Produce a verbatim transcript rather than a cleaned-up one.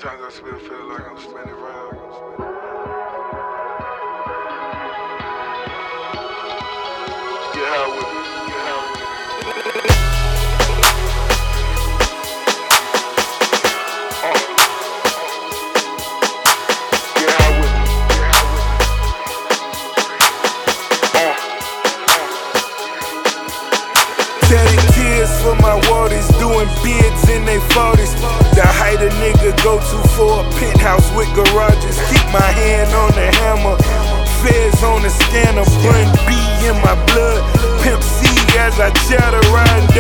Sometimes I still feel like I'm spinning round. Get high with me, get high with me. Uh. Get high with me, get high with me. Uh. Shedding tears for my waters, doing bids in they forties. The height a nigga go to for a penthouse with garages. Keep my hand on the hammer, feds on the scanner. Bun B in my blood, Pimp C as I chatter riding